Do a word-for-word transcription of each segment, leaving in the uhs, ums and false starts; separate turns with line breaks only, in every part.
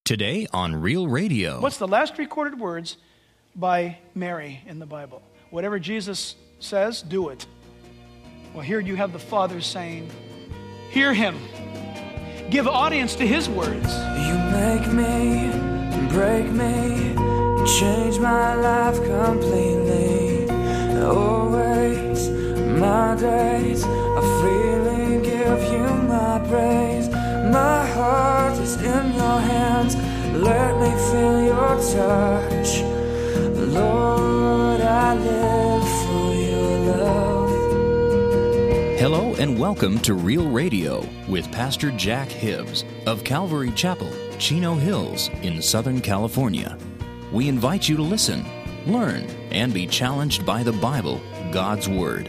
Today on Real Radio.
What's the last recorded words by Mary in the Bible? Whatever Jesus says, do it. Well, here you have the Father saying, hear him. Give audience to his words.
You make me, break me, change my life completely. Always, my days, I freely give you my praise. My heart is in your hands, let me feel your touch. Lord, I live for your love.
Hello and welcome to Real Radio with Pastor Jack Hibbs of Calvary Chapel, Chino Hills in Southern California. We invite you to listen, learn, and be challenged by the Bible, God's Word.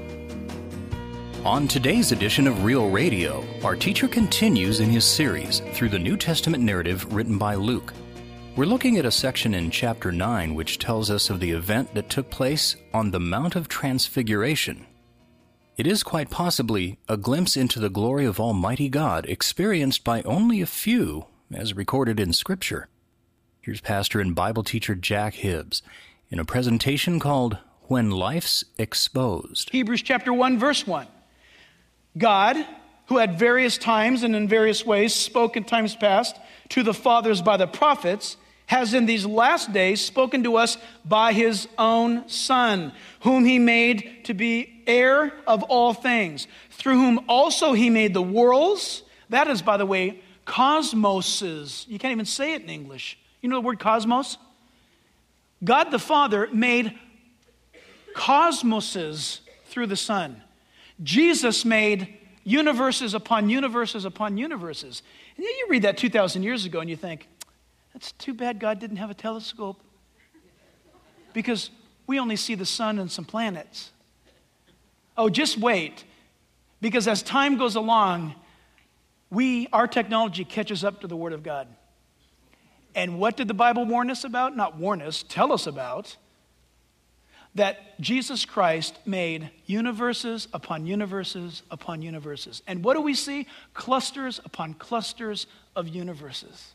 On today's edition of Real Radio, our teacher continues in his series through the New Testament narrative written by Luke. We're looking at a section in chapter nine which tells us of the event that took place on the Mount of Transfiguration. It is quite possibly a glimpse into the glory of Almighty God experienced by only a few, as recorded in Scripture. Here's pastor and Bible teacher Jack Hibbs in a presentation called When Life's Exposed.
Hebrews chapter one, verse one. God, who at various times and in various ways spoke in times past to the fathers by the prophets, has in these last days spoken to us by his own Son, whom he made to be heir of all things, through whom also he made the worlds. That is, by the way, cosmoses. You can't even say it in English. You know the word cosmos? God the Father made cosmoses through the Son. Jesus made universes upon universes upon universes. And you read that two thousand years ago and you think, that's too bad God didn't have a telescope. Because we only see the sun and some planets. Oh, just wait. Because as time goes along, we, our technology catches up to the Word of God. And what did the Bible warn us about? Not warn us, tell us about. That Jesus Christ made universes upon universes upon universes. And what do we see? Clusters upon clusters of universes.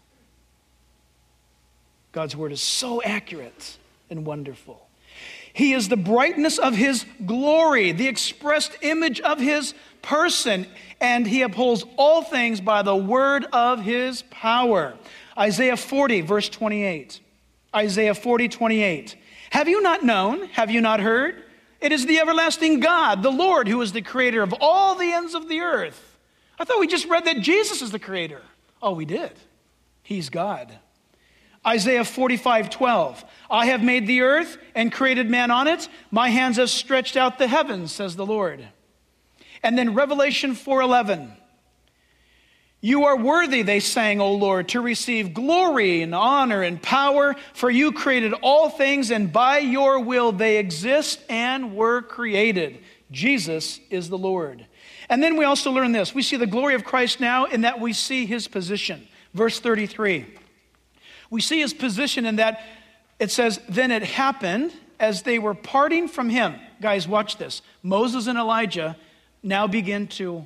God's word is so accurate and wonderful. He is the brightness of his glory, the expressed image of his person, and he upholds all things by the word of his power. Isaiah forty, verse twenty-eight. Isaiah forty, twenty-eight. Have you not known? Have you not heard? It is the everlasting God, the Lord, who is the creator of all the ends of the earth. I thought we just read that Jesus is the creator. Oh, we did. He's God. Isaiah forty-five, twelve. I have made the earth and created man on it. My hands have stretched out the heavens, says the Lord. And then Revelation four, eleven. You are worthy, they sang, O Lord, to receive glory and honor and power, for you created all things, and by your will they exist and were created. Jesus is the Lord. And then we also learn this. We see the glory of Christ now in that we see his position. Verse thirty-three. We see his position in that it says, then it happened as they were parting from him. Guys, watch this. Moses and Elijah now begin to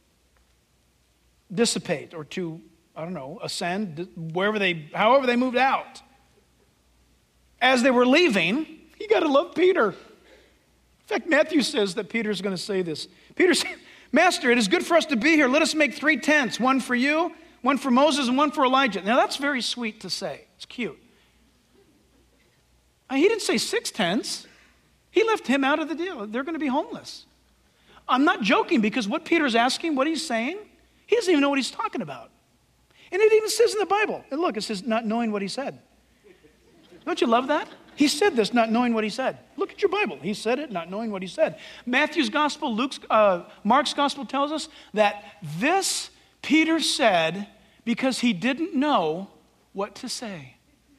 dissipate or to, I don't know, ascend, wherever they, however they moved out. As they were leaving, you got to love Peter. In fact, Matthew says that Peter's going to say this. Peter said, Master, it is good for us to be here. Let us make three tents, one for you, one for Moses, and one for Elijah. Now, that's very sweet to say. It's cute. He didn't say six tents. He left him out of the deal. They're going to be homeless. I'm not joking, because what Peter's asking, what he's saying, he doesn't even know what he's talking about. And it even says in the Bible. And look, it says not knowing what he said. Don't you love that? He said this not knowing what he said. Look at your Bible. He said it not knowing what he said. Matthew's gospel, Luke's, uh, Mark's gospel tells us that this Peter said because he didn't know what to say.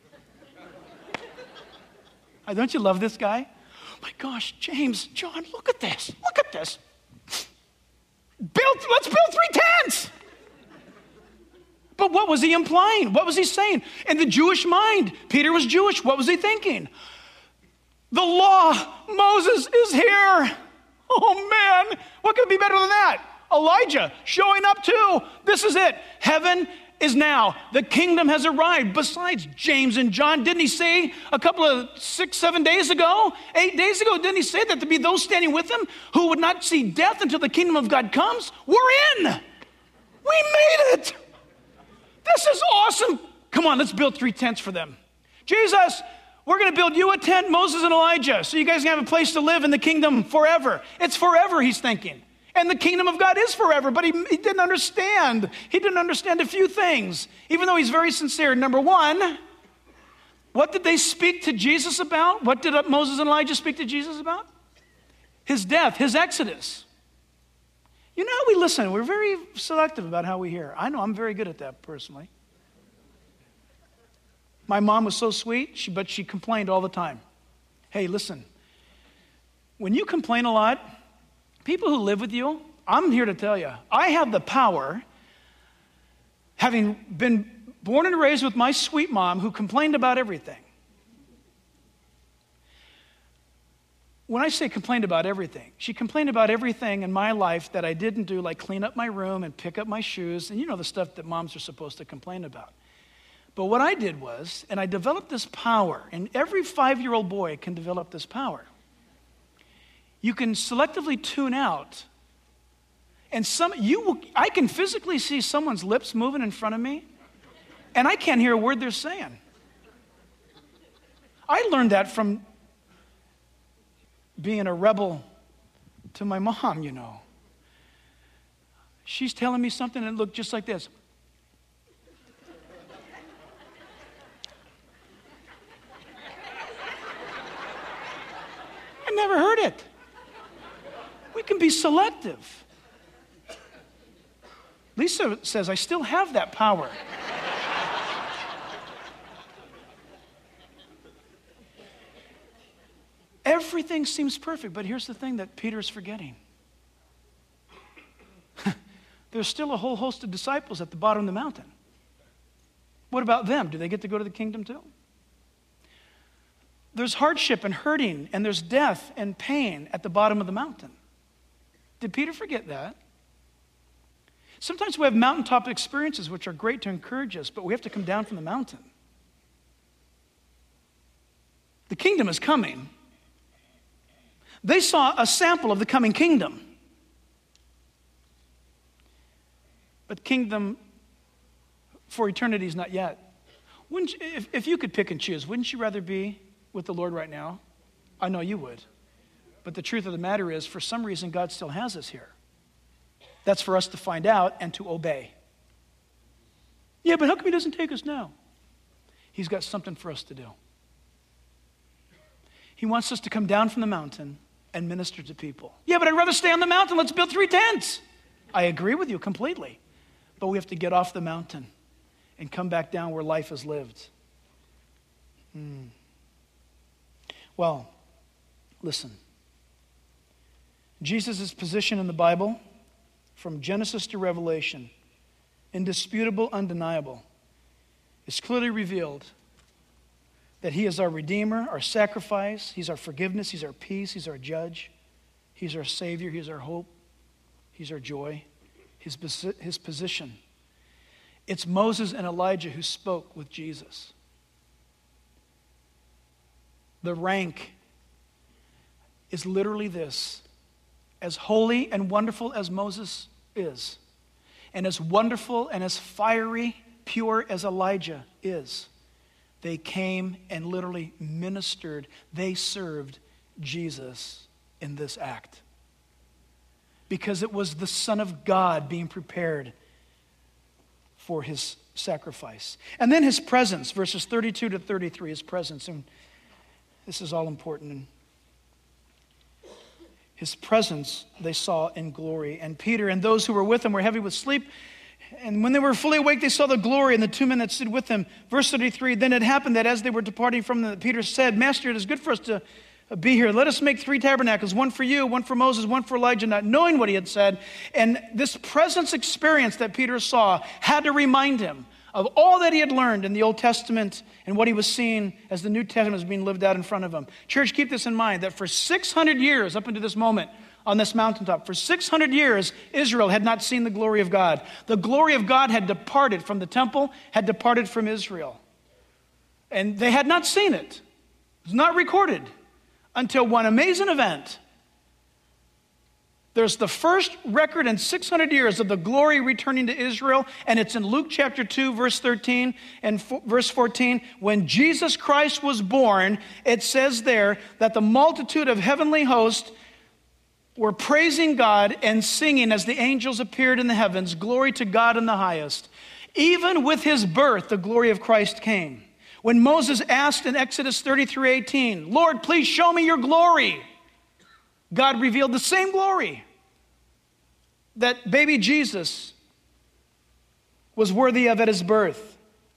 uh, don't you love this guy? My gosh, James, John, look at this. Look at this. Build, let's build three tents. But what was he implying? What was he saying? In the Jewish mind, Peter was Jewish. What was he thinking? The law, Moses is here. Oh man, what could be better than that? Elijah showing up too. This is it. Heaven is now. The kingdom has arrived. Besides James and John, didn't he say a couple of six, seven days ago, eight days ago, didn't he say that to be those standing with him who would not see death until the kingdom of God comes? We're in. We made it. This is awesome. Come on, let's build three tents for them. Jesus, we're going to build you a tent, Moses and Elijah, so you guys can have a place to live in the kingdom forever. It's forever, he's thinking. And the kingdom of God is forever, but he, he didn't understand. He didn't understand a few things, even though he's very sincere. Number one, what did they speak to Jesus about? What did Moses and Elijah speak to Jesus about? His death, his exodus. You know how we listen. We're very selective about how we hear. I know I'm very good at that personally. My mom was so sweet, she, but she complained all the time. Hey, listen, when you complain a lot, people who live with you, I'm here to tell you, I have the power, having been born and raised with my sweet mom who complained about everything. When I say complained about everything, she complained about everything in my life that I didn't do, like clean up my room and pick up my shoes, and you know the stuff that moms are supposed to complain about. But what I did was, and I developed this power, and every five-year-old boy can develop this power. You can selectively tune out, and some you will, I can physically see someone's lips moving in front of me, and I can't hear a word they're saying. I learned that from being a rebel to my mom, you know. She's telling me something and it looked just like this. I never heard it. We can be selective. Lisa says, I still have that power. Everything seems perfect, but here's the thing that Peter's forgetting. There's still a whole host of disciples at the bottom of the mountain. What about them? Do they get to go to the kingdom too? There's hardship and hurting, and there's death and pain at the bottom of the mountain. Did Peter forget that? Sometimes we have mountaintop experiences which are great to encourage us, but we have to come down from the mountain. The kingdom is coming. They saw a sample of the coming kingdom. But kingdom for eternity is not yet. Wouldn't you, if, if you could pick and choose, wouldn't you rather be with the Lord right now? I know you would. But the truth of the matter is, for some reason, God still has us here. That's for us to find out and to obey. Yeah, but how come he doesn't take us now? He's got something for us to do. He wants us to come down from the mountain and minister to people. Yeah, but I'd rather stay on the mountain. Let's build three tents. I agree with you completely. But we have to get off the mountain and come back down where life is lived. Hmm. Well, listen. Jesus' position in the Bible, from Genesis to Revelation, indisputable, undeniable, is clearly revealed that he is our Redeemer, our sacrifice, he's our forgiveness, he's our peace, he's our judge, he's our Savior, he's our hope, he's our joy, his, his position. It's Moses and Elijah who spoke with Jesus. The rank is literally this: as holy and wonderful as Moses is, and as wonderful and as fiery, pure as Elijah is, they came and literally ministered. They served Jesus in this act. Because it was the Son of God being prepared for his sacrifice. And then his presence, verses thirty-two to thirty-three, his presence. And this is all important. His presence they saw in glory. And Peter and those who were with him were heavy with sleep. And when they were fully awake, they saw the glory and the two men that stood with him. Verse thirty-three, then it happened that as they were departing from them, Peter said, Master, it is good for us to be here. Let us make three tabernacles, one for you, one for Moses, one for Elijah, not knowing what he had said. And this presence experience that Peter saw had to remind him of all that he had learned in the Old Testament and what he was seeing as the New Testament was being lived out in front of him. Church, keep this in mind, that for six hundred years up until this moment, on this mountaintop. For six hundred years, Israel had not seen the glory of God. The glory of God had departed from the temple, had departed from Israel. And they had not seen it. It was not recorded until one amazing event. There's the first record in six hundred years of the glory returning to Israel, and it's in Luke chapter two, verse thirteen and verse fourteen. When Jesus Christ was born, it says there that the multitude of heavenly hosts were praising God and singing as the angels appeared in the heavens, glory to God in the highest. Even with his birth, the glory of Christ came. When Moses asked in Exodus thirty-three eighteen, Lord, please show me your glory, God revealed the same glory that baby Jesus was worthy of at his birth.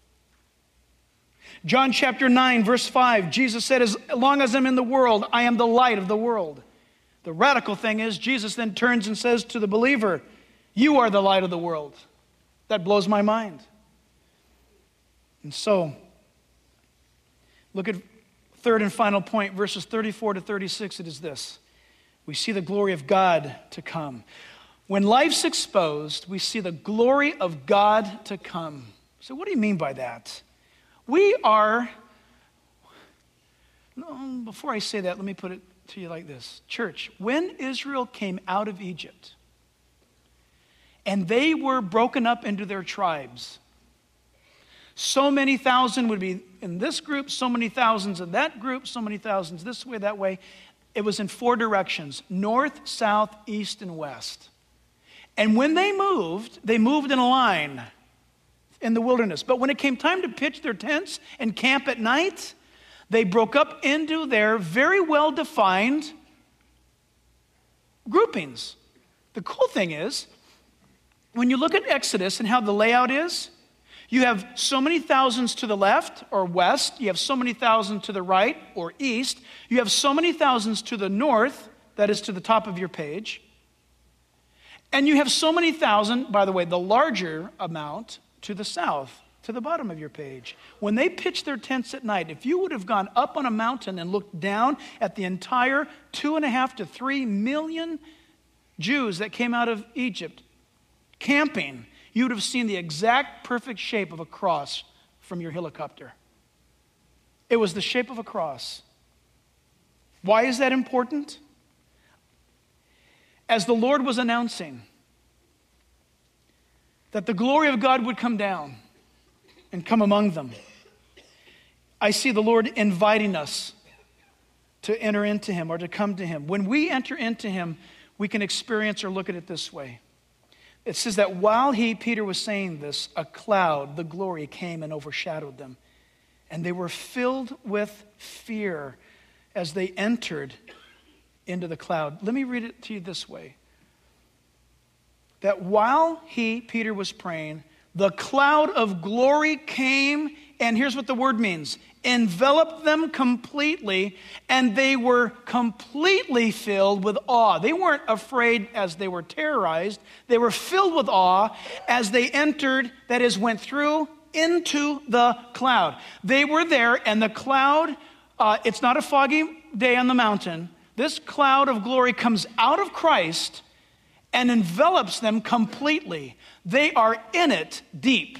John chapter nine, verse five, Jesus said, as long as I'm in the world, I am the light of the world. The radical thing is, Jesus then turns and says to the believer, you are the light of the world. That blows my mind. And so, look at third and final point, verses thirty-four to thirty-six, it is this. We see the glory of God to come. When life's exposed, we see the glory of God to come. So what do you mean by that? We are, no, before I say that, let me put it to you like this. Church, when Israel came out of Egypt, and they were broken up into their tribes, so many thousand would be in this group, so many thousands in that group, so many thousands this way, that way. It was in four directions, north, south, east, and west. And when they moved, they moved in a line in the wilderness. But when it came time to pitch their tents and camp at night, they broke up into their very well-defined groupings. The cool thing is, when you look at Exodus and how the layout is, you have so many thousands to the left or west. You have so many thousands to the right or east. You have so many thousands to the north, that is to the top of your page. And you have so many thousand, by the way, the larger amount to the south, to the bottom of your page. When they pitched their tents at night, if you would have gone up on a mountain and looked down at the entire two and a half to three million Jews that came out of Egypt camping, you would have seen the exact perfect shape of a cross from your helicopter. It was the shape of a cross. Why is that important? As the Lord was announcing that the glory of God would come down and come among them, I see the Lord inviting us to enter into him or to come to him. When we enter into him, we can experience or look at it this way. It says that while he, Peter, was saying this, a cloud, the glory, came and overshadowed them. And they were filled with fear as they entered into the cloud. Let me read it to you this way. That while he, Peter, was praying, the cloud of glory came, and here's what the word means, enveloped them completely, and they were completely filled with awe. They weren't afraid as they were terrorized. They were filled with awe as they entered, that is, went through into the cloud. They were there, and the cloud, uh, it's not a foggy day on the mountain. This cloud of glory comes out of Christ and envelops them completely. They are in it deep.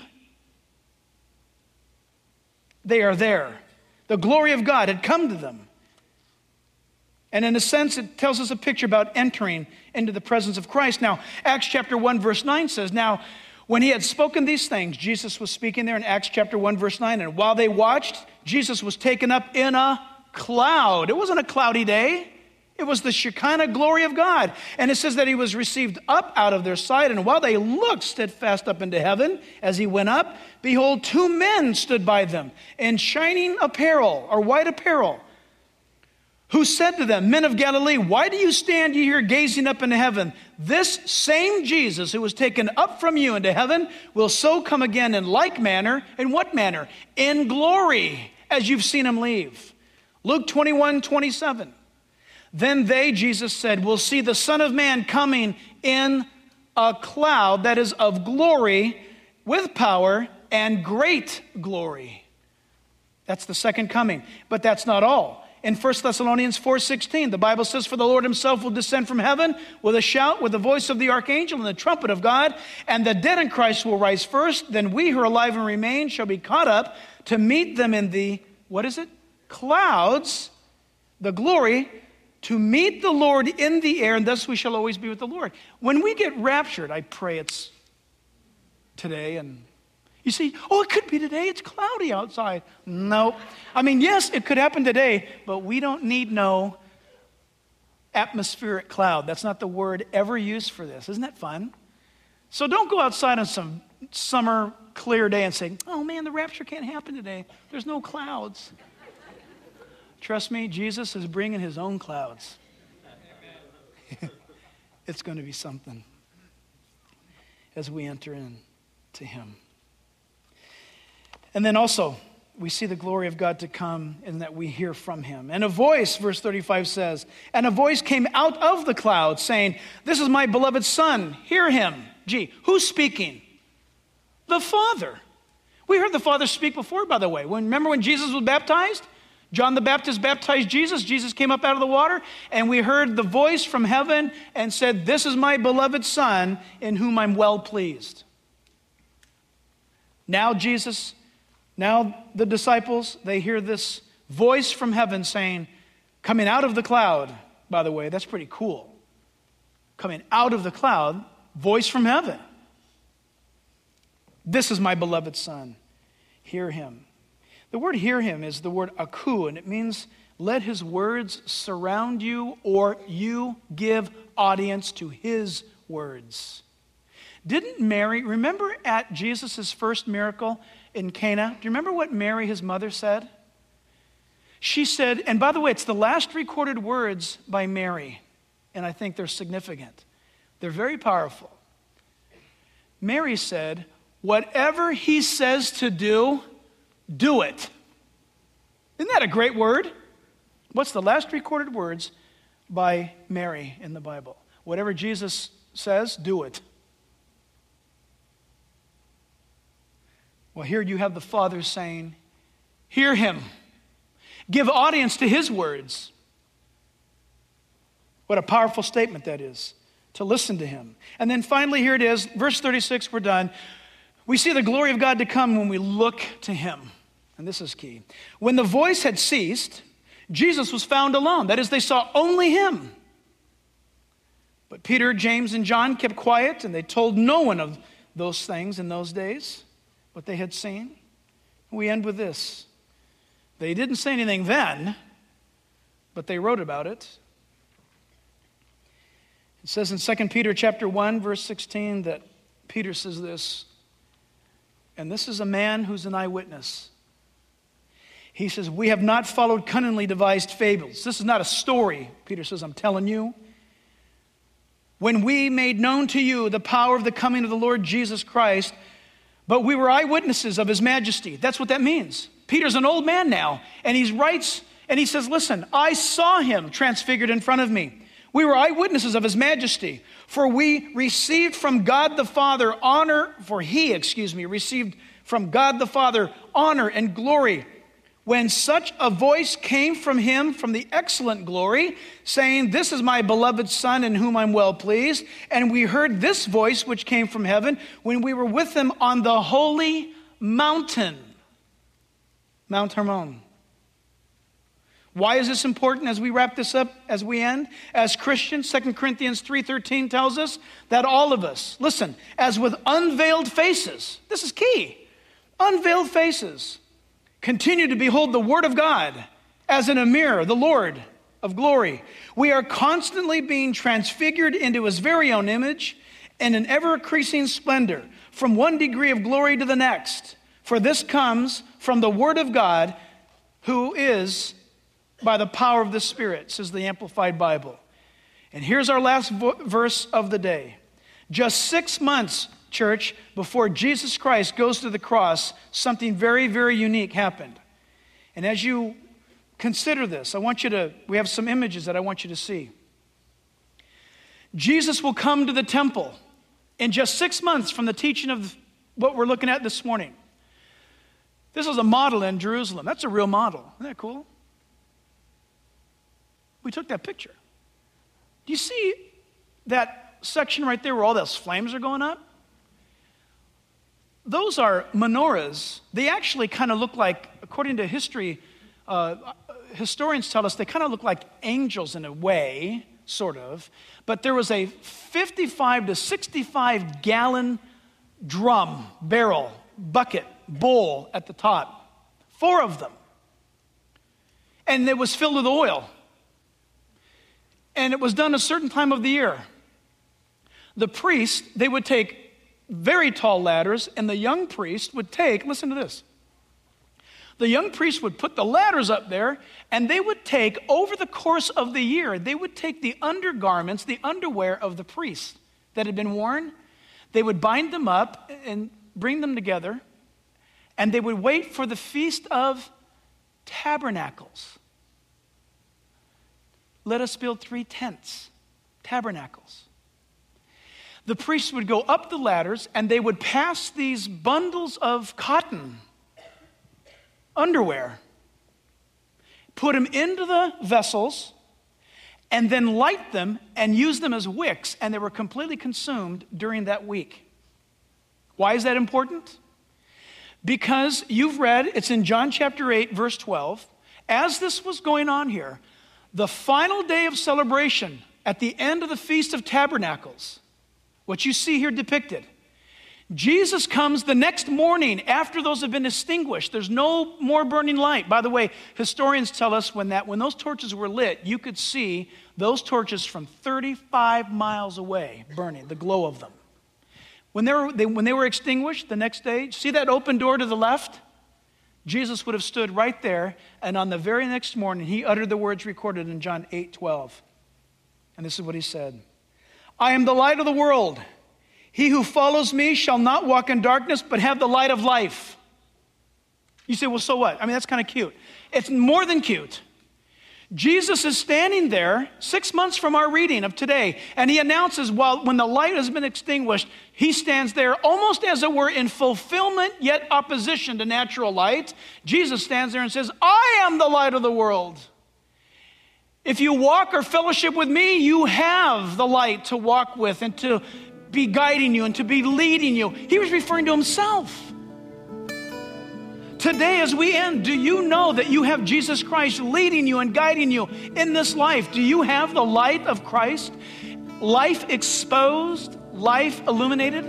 They are there. The glory of God had come to them. And in a sense, it tells us a picture about entering into the presence of Christ. Now, Acts chapter one, verse nine says, now, when he had spoken these things, Jesus was speaking there in Acts chapter one, verse nine, and while they watched, Jesus was taken up in a cloud. It wasn't a cloudy day. It was the Shekinah glory of God. And it says that he was received up out of their sight. And while they looked steadfast up into heaven as he went up, behold, two men stood by them in shining apparel or white apparel, who said to them, men of Galilee, why do you stand ye here gazing up into heaven? This same Jesus who was taken up from you into heaven will so come again in like manner. In what manner? In glory, as you've seen him leave. Luke twenty-one, twenty-seven. Then they, Jesus said, will see the Son of Man coming in a cloud that is of glory with power and great glory. That's the second coming. But that's not all. In First Thessalonians four sixteen, the Bible says, "For the Lord himself will descend from heaven with a shout, with the voice of the archangel and the trumpet of God, and the dead in Christ will rise first. Then we who are alive and remain shall be caught up to meet them in the," what is it? "Clouds," the glory, "to meet the Lord in the air, and thus we shall always be with the Lord." When we get raptured, I pray it's today, and you see, oh, it could be today, it's cloudy outside. No. I mean, yes, it could happen today, but we don't need no atmospheric cloud. That's not the word ever used for this. Isn't that fun? So don't go outside on some summer clear day and say, "Oh man, the rapture can't happen today. There's no clouds." Trust me, Jesus is bringing his own clouds. It's going to be something as we enter in to him. And then also, we see the glory of God to come in that we hear from him. And a voice, verse thirty-five says, "And a voice came out of the cloud saying, 'This is my beloved son, hear him.'" Gee, who's speaking? The Father. We heard the Father speak before, by the way. When, remember when Jesus was baptized? John the Baptist baptized Jesus. Jesus came up out of the water, and we heard the voice from heaven and said, "This is my beloved son in whom I'm well pleased." Now Jesus, now the disciples, they hear this voice from heaven saying, coming out of the cloud, by the way, that's pretty cool. Coming out of the cloud, voice from heaven. "This is my beloved son, hear him." The word "hear him" is the word aku, and it means let his words surround you, or you give audience to his words. Didn't Mary, remember at Jesus' first miracle in Cana, do you remember what Mary, his mother, said? She said, and by the way, it's the last recorded words by Mary, and I think they're significant. They're very powerful. Mary said, "Whatever he says to do, do it." Isn't that a great word? What's the last recorded words by Mary in the Bible? Whatever Jesus says, do it. Well, here you have the Father saying, hear him. Give audience to his words. What a powerful statement that is, to listen to him. And then finally, here it is, verse thirty-six, we're done. We see the glory of God to come when we look to him. And this is key. When the voice had ceased, Jesus was found alone. That is, they saw only him. But Peter, James, and John kept quiet, and they told no one of those things in those days, what they had seen. We end with this. They didn't say anything then, but they wrote about it. It says in Second Peter chapter one, verse sixteen, that Peter says this, and this is a man who's an eyewitness. He says, "We have not followed cunningly devised fables." This is not a story. Peter says, "I'm telling you. When we made known to you the power of the coming of the Lord Jesus Christ, but we were eyewitnesses of his majesty." That's what that means. Peter's an old man now, and he writes, and he says, listen, "I saw him transfigured in front of me. We were eyewitnesses of his majesty. For we received from God the Father honor, for he, excuse me, received from God the Father honor and glory when such a voice came from him from the excellent glory, saying, 'This is my beloved Son in whom I'm well pleased.' And we heard this voice which came from heaven when we were with him on the holy mountain." Mount Hermon. Why is this important as we wrap this up, as we end? As Christians, Second Corinthians three thirteen tells us that all of us, listen, as with unveiled faces, this is key, unveiled faces, continue to behold the Word of God as in a mirror, the Lord of glory. We are constantly being transfigured into his very own image in an ever-increasing splendor, from one degree of glory to the next. For this comes from the Word of God, who is by the power of the Spirit, says the Amplified Bible. And here's our last vo- verse of the day. Just six months, church, before Jesus Christ goes to the cross, something very, very unique happened. And as you consider this, I want you to, we have some images that I want you to see. Jesus will come to the temple in just six months from the teaching of what we're looking at this morning. This is a model in Jerusalem. That's a real model. Isn't that cool? We took that picture. Do you see that section right there where all those flames are going up? Those are menorahs. They actually kind of look like, according to history, uh, historians tell us they kind of look like angels in a way, sort of. But there was a fifty-five to sixty-five gallon drum, barrel, bucket, bowl at the top. Four of them. And it was filled with oil. And it was done a certain time of the year. The priest, they would take very tall ladders, and the young priest would take, listen to this. The young priest would put the ladders up there, and they would take, over the course of the year, they would take the undergarments, the underwear of the priest that had been worn, they would bind them up and bring them together, and they would wait for the Feast of Tabernacles. Let us build three tents, tabernacles. The priests would go up the ladders and they would pass these bundles of cotton, underwear, put them into the vessels, and then light them and use them as wicks, and they were completely consumed during that week. Why is that important? Because you've read, it's in John chapter eight, verse twelve, as this was going on here, the final day of celebration at the end of the Feast of Tabernacles, what you see here depicted, Jesus comes the next morning after those have been extinguished. There's no more burning light. By the way, historians tell us when that when those torches were lit, you could see those torches from thirty-five miles away burning, the glow of them. When they were, they, when they were extinguished the next day, see that open door to the left? Jesus would have stood right there, and on the very next morning, he uttered the words recorded in John eight twelve. And this is what he said. I am the light of the world. He who follows me shall not walk in darkness, but have the light of life. You say, well, so what? I mean, that's kind of cute. It's more than cute. Jesus is standing there six months from our reading of today, and he announces, while when the light has been extinguished, he stands there almost as it were in fulfillment, yet opposition to natural light. Jesus stands there and says, I am the light of the world. If you walk or fellowship with me, you have the light to walk with and to be guiding you and to be leading you. He was referring to himself. Today, as we end, do you know that you have Jesus Christ leading you and guiding you in this life? Do you have the light of Christ? Life exposed, life illuminated?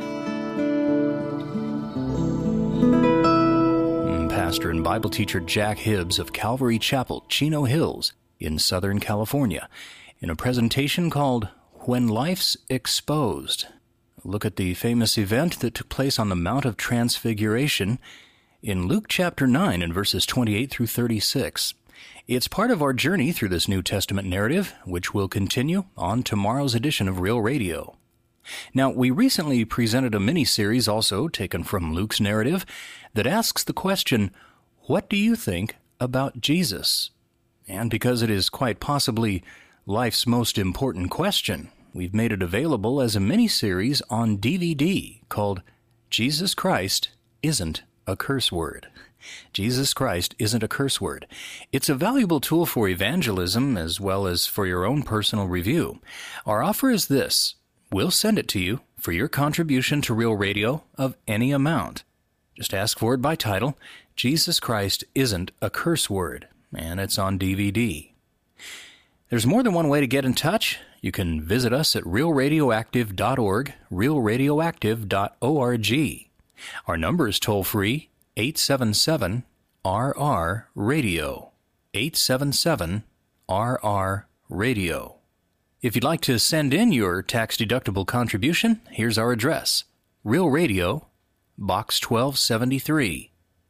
Pastor and Bible teacher Jack Hibbs of Calvary Chapel, Chino Hills, in Southern California, in a presentation called When Life's Exposed. Look at the famous event that took place on the Mount of Transfiguration in Luke chapter nine and verses twenty-eight through thirty-six. It's part of our journey through this New Testament narrative, which will continue on tomorrow's edition of Real Radio. Now, we recently presented a mini-series also taken from Luke's narrative that asks the question, what do you think about Jesus? And because it is quite possibly life's most important question, we've made it available as a mini-series on D V D called Jesus Christ Isn't a Curse Word. Jesus Christ Isn't a Curse Word. It's a valuable tool for evangelism as well as for your own personal review. Our offer is this. We'll send it to you for your contribution to Real Radio of any amount. Just ask for it by title, Jesus Christ Isn't a Curse Word, and it's on D V D. There's more than one way to get in touch. You can visit us at real radioactive dot org, real radioactive dot org. Our number is toll-free, eight seven seven R R radio, eight seven seven R R radio. If you'd like to send in your tax-deductible contribution, here's our address. Real Radio, Box twelve seventy-three,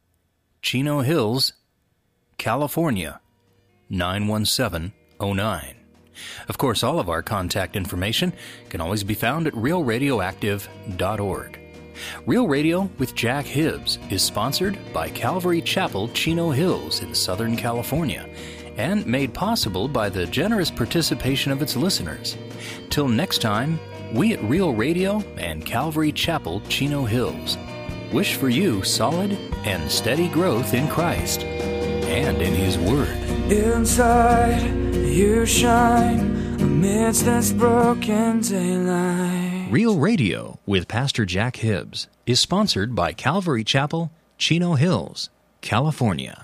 Chino Hills, California, nine one seven oh nine. Of course, all of our contact information can always be found at real radioactive dot org. Real Radio with Jack Hibbs is sponsored by Calvary Chapel, Chino Hills in Southern California, and made possible by the generous participation of its listeners. Till next time, we at Real Radio and Calvary Chapel, Chino Hills wish for you solid and steady growth in Christ and in His Word.
Inside, you shine amidst this broken daylight.
Real Radio with Pastor Jack Hibbs is sponsored by Calvary Chapel, Chino Hills, California.